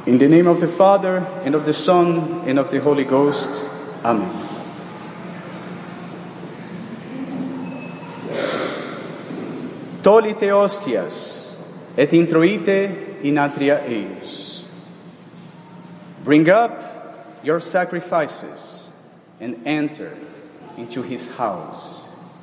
In the name of the Father, and of the Son, and of the Holy Ghost. Amen. Tolite hostias, et introite in atria eius. Bring up your sacrifices, and enter into his house.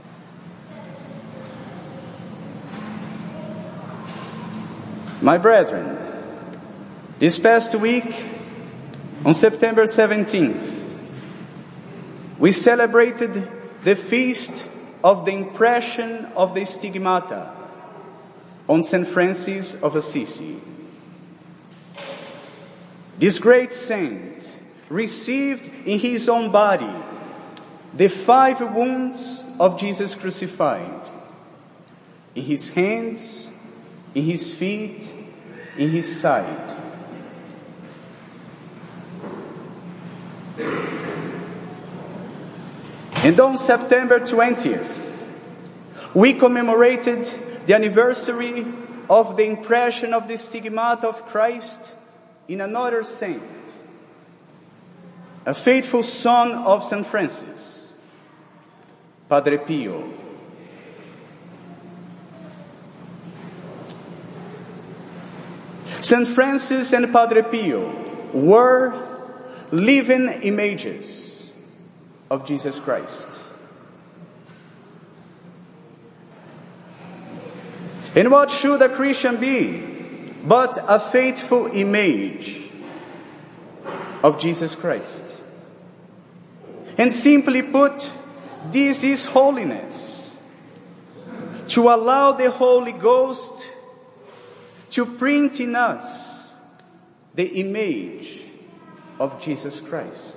My brethren, this past week, on September 17th, we celebrated the feast of the impression of the stigmata on St. Francis of Assisi. This great saint received in his own body the 5 wounds of Jesus crucified, in his hands, in his feet, in his side. And on September 20th, we commemorated the anniversary of the impression of the stigmata of Christ in another saint, a faithful son of St. Francis, Padre Pio. St. Francis and Padre Pio were living images of Jesus Christ. And what should a Christian be but a faithful image of Jesus Christ? And simply put, this is holiness. To allow the Holy Ghost to print in us the image of Jesus Christ.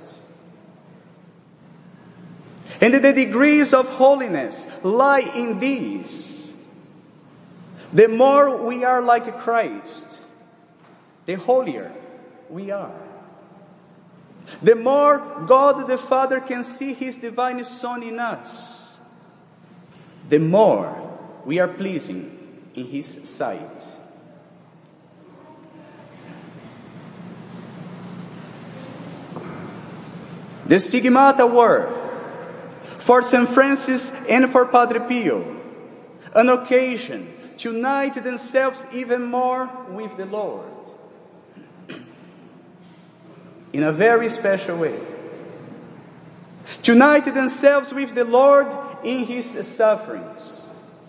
And the degrees of holiness lie in these. The more we are like Christ, the holier we are. The more God the Father can see his divine Son in us, the more we are pleasing in his sight. The stigmata were, for St. Francis and for Padre Pio, an occasion to unite themselves even more with the Lord in a very special way. To unite themselves with the Lord in his sufferings.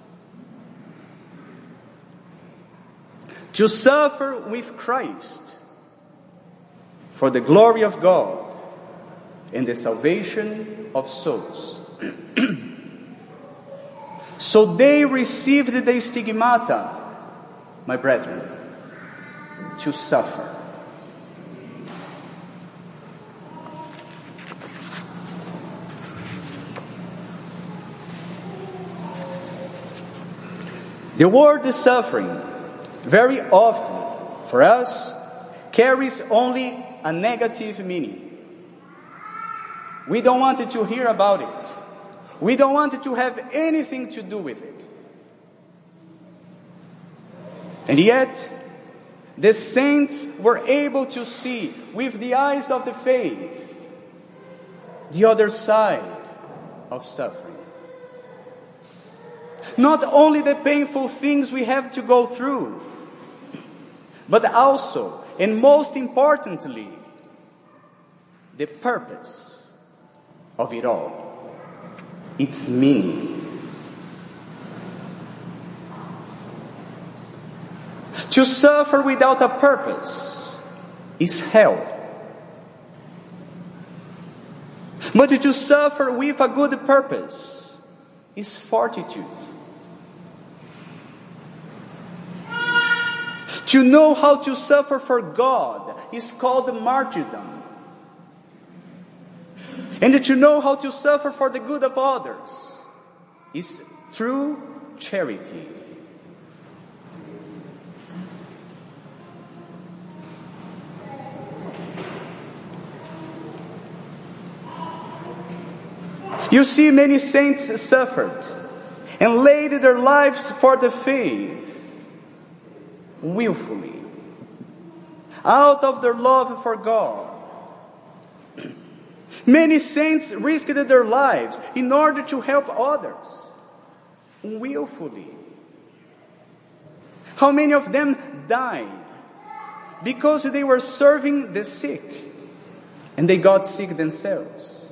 To suffer with Christ for the glory of God and the salvation of souls. So they received the stigmata, my brethren, to suffer. The word suffering, very often for us, carries only a negative meaning. We don't want to hear about it. We don't want to have anything to do with it. And yet, the saints were able to see with the eyes of the faith the other side of suffering. Not only the painful things we have to go through, but also, and most importantly, the purpose of it all. Its meaning. To suffer without a purpose is hell. But to suffer with a good purpose is fortitude. To know how to suffer for God is called martyrdom. And to know how to suffer for the good of others is true charity. You see, many saints suffered and laid their lives for the faith willfully, out of their love for God. Many saints risked their lives in order to help others, willfully. How many of them died because they were serving the sick and they got sick themselves?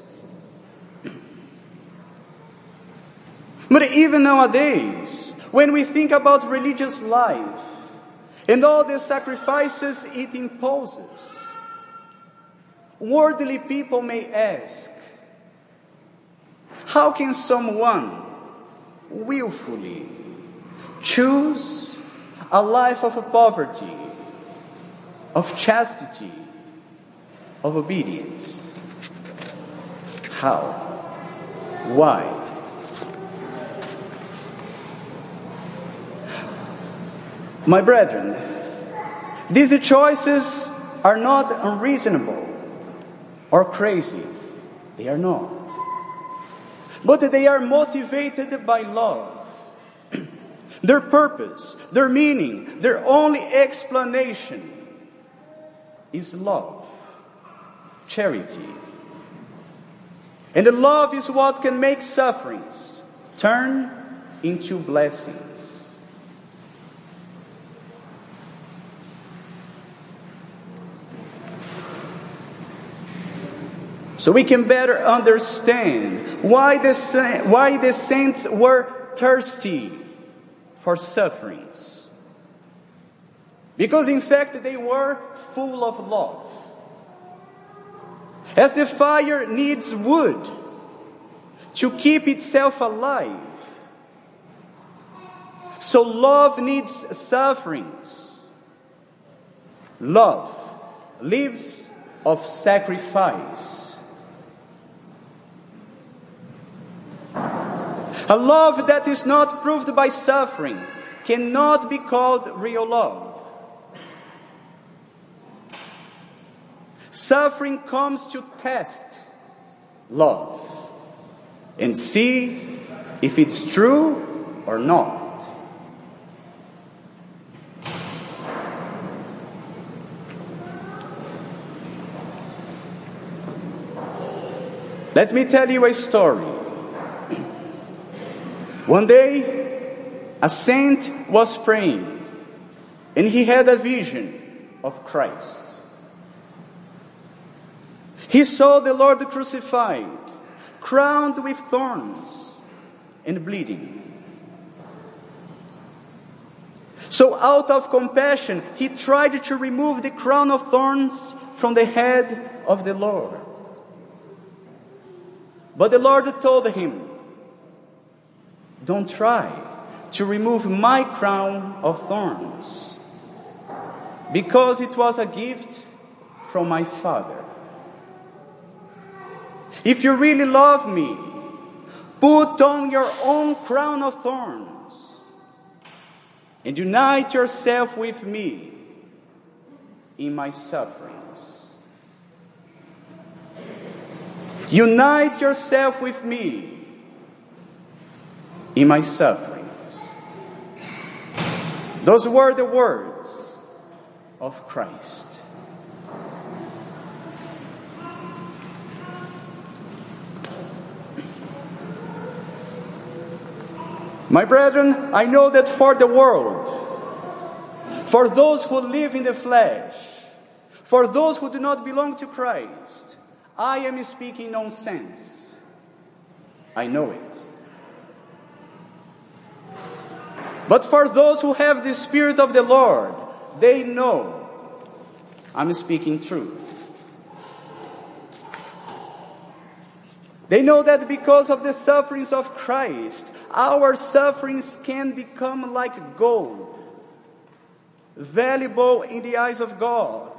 But even nowadays, when we think about religious life and all the sacrifices it imposes, worldly people may ask, how can someone willfully choose a life of poverty, of chastity, of obedience? How? Why? My brethren, these choices are not unreasonable or crazy. They are not. But they are motivated by love. Their purpose, their meaning, their only explanation is love, charity. And love is what can make sufferings turn into blessings. So we can better understand why the saints were thirsty for sufferings. Because in fact they were full of love. As the fire needs wood to keep itself alive, so love needs sufferings. Love lives of sacrifice. A love that is not proved by suffering cannot be called real love. Suffering comes to test love and see if it's true or not. Let me tell you a story. One day, a saint was praying, and he had a vision of Christ. He saw the Lord crucified, crowned with thorns, and bleeding. So out of compassion, he tried to remove the crown of thorns from the head of the Lord. But the Lord told him, "Don't try to remove my crown of thorns, because it was a gift from my Father. If you really love me, put on your own crown of thorns and unite yourself with me in my sufferings." Unite yourself with me in my sufferings. Those were the words of Christ. My brethren, I know that for the world, for those who live in the flesh, for those who do not belong to Christ, I am speaking nonsense. I know it. But for those who have the Spirit of the Lord, they know I'm speaking truth. They know that because of the sufferings of Christ, our sufferings can become like gold, valuable in the eyes of God.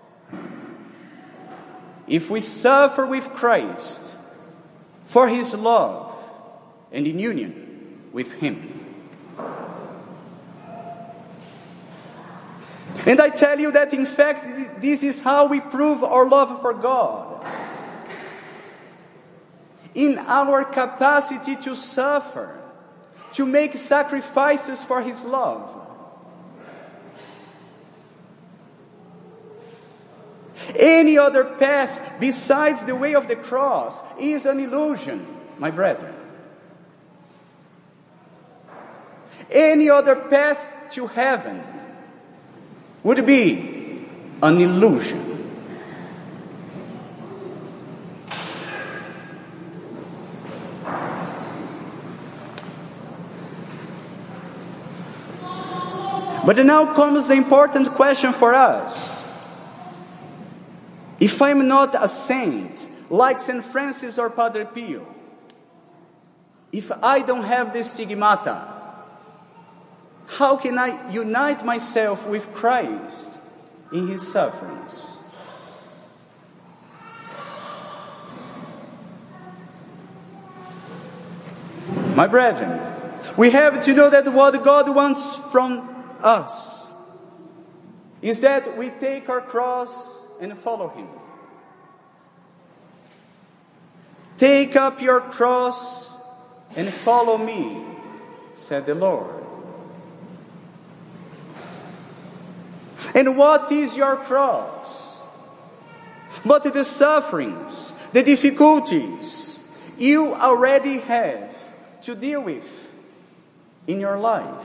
If we suffer with Christ for His love and in union with Him. And I tell you that in fact this is how we prove our love for God. In our capacity to suffer, to make sacrifices for His love. Any other path besides the way of the cross is an illusion, my brethren. Any other path to heaven would be an illusion. But now comes the important question for us. If I'm not a saint, like St. Francis or Padre Pio, if I don't have the stigmata, how can I unite myself with Christ in His sufferings? My brethren, we have to know that what God wants from us is that we take our cross and follow Him. Take up your cross and follow me, said the Lord. And what is your cross? But the sufferings, the difficulties you already have to deal with in your life.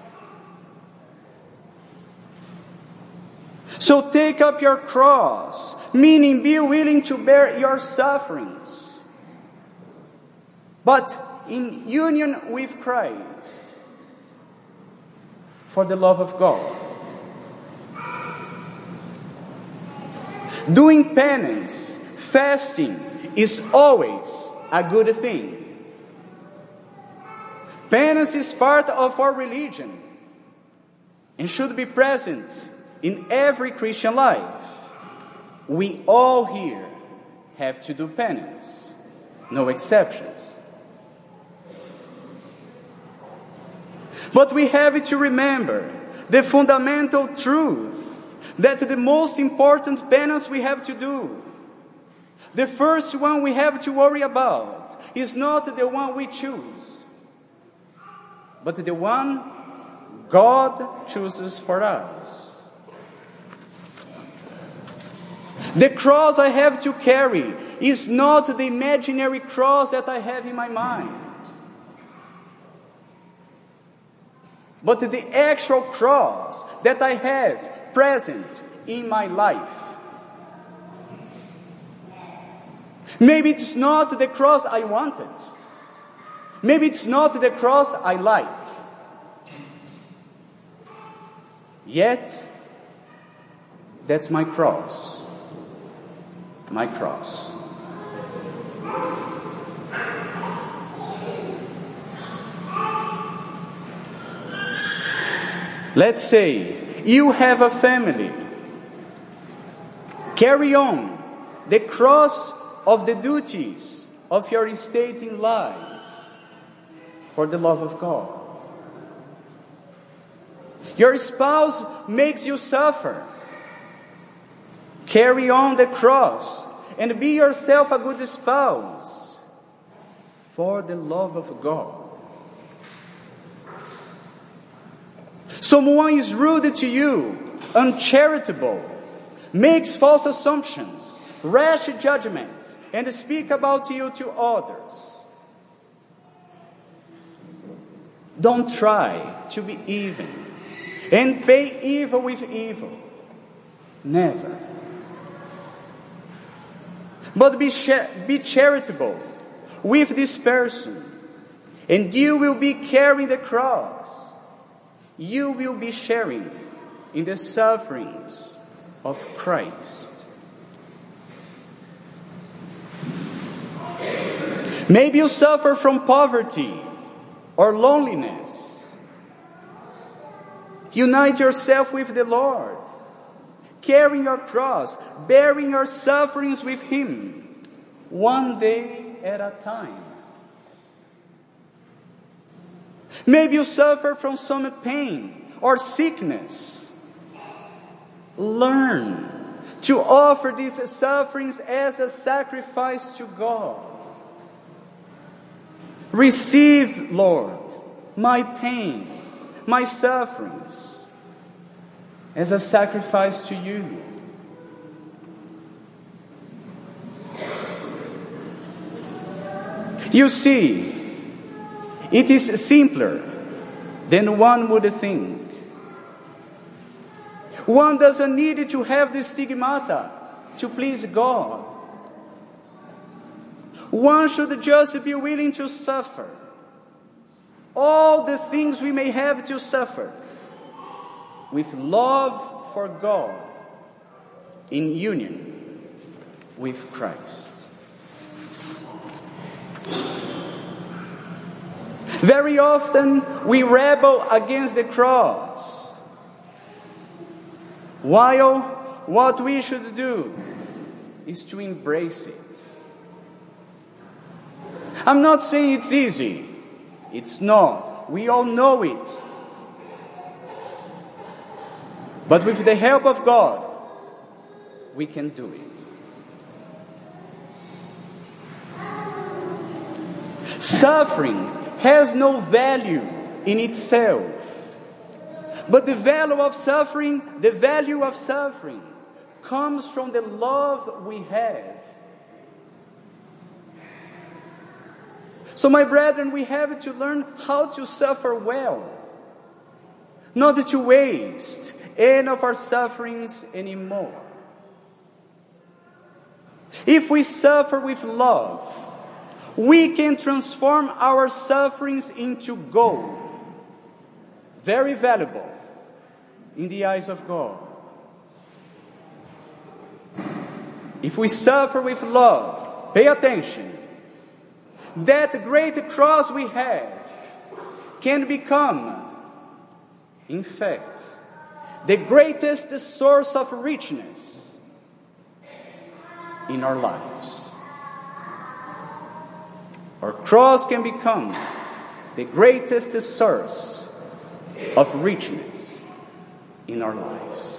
So take up your cross, meaning be willing to bear your sufferings, but in union with Christ, for the love of God. Doing penance, fasting, is always a good thing. Penance is part of our religion and should be present in every Christian life. We all here have to do penance, no exceptions. But we have to remember the fundamental truth that the most important penance we have to do, the first one we have to worry about, is not the one we choose, but the one God chooses for us. The cross I have to carry is not the imaginary cross that I have in my mind, but the actual cross that I have present in my life. Maybe it's not the cross I wanted. Maybe it's not the cross I like. Yet, that's my cross. My cross. Let's say you have a family. Carry on the cross of the duties of your estate in life for the love of God. Your spouse makes you suffer. Carry on the cross and be yourself a good spouse for the love of God. Someone is rude to you, uncharitable, makes false assumptions, rash judgments, and speak about you to others. Don't try to be even and pay evil with evil. Never. But be charitable with this person, and you will be carrying the cross. You will be sharing in the sufferings of Christ. Maybe you suffer from poverty or loneliness. Unite yourself with the Lord, carrying your cross, bearing your sufferings with Him, one day at a time. Maybe you suffer from some pain or sickness. Learn to offer these sufferings as a sacrifice to God. Receive, Lord, my pain, my sufferings, as a sacrifice to you. You see, it is simpler than one would think. One doesn't need to have the stigmata to please God. One should just be willing to suffer all the things we may have to suffer with love for God in union with Christ. Very often we rebel against the cross, while what we should do is to embrace it. I'm not saying it's easy. It's not. We all know it. But with the help of God, we can do it. Suffering has no value in itself. But the value of suffering comes from the love we have. So my brethren, we have to learn how to suffer well, not to waste any of our sufferings anymore. If we suffer with love, we can transform our sufferings into gold, very valuable in the eyes of God. If we suffer with love, pay attention, that great cross we have can become, in fact, the greatest source of richness in our lives. Our cross can become the greatest source of richness in our lives.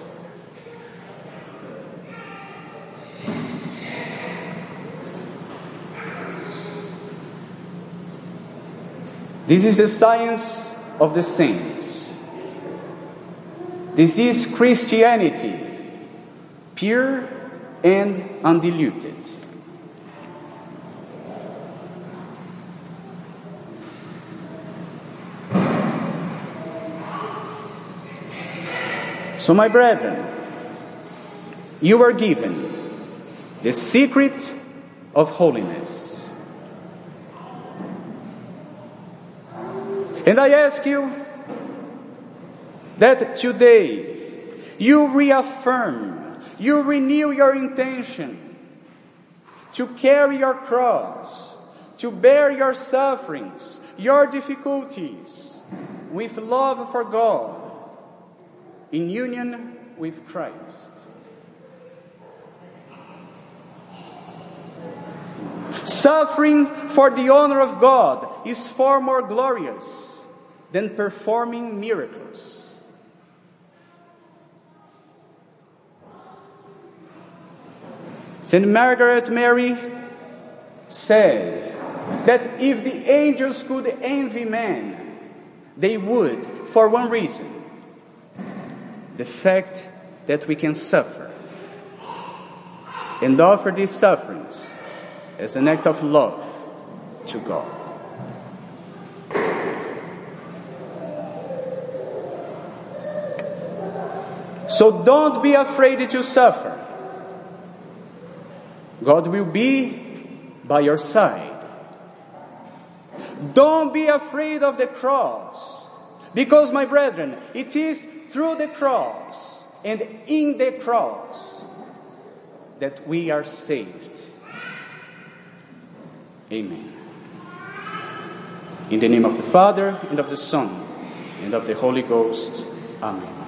This is the science of the saints. This is Christianity, pure and undiluted. So, my brethren, you are given the secret of holiness. And I ask you that today you reaffirm, you renew your intention to carry your cross, to bear your sufferings, your difficulties with love for God, in union with Christ. Suffering for the honor of God is far more glorious than performing miracles. Saint Margaret Mary said that if the angels could envy man, they would for one reason: the fact that we can suffer and offer these sufferings as an act of love to God. So don't be afraid to suffer. God will be by your side. Don't be afraid of the cross, because, my brethren, it is through the cross and in the cross that we are saved. Amen. In the name of the Father, and of the Son, and of the Holy Ghost. Amen.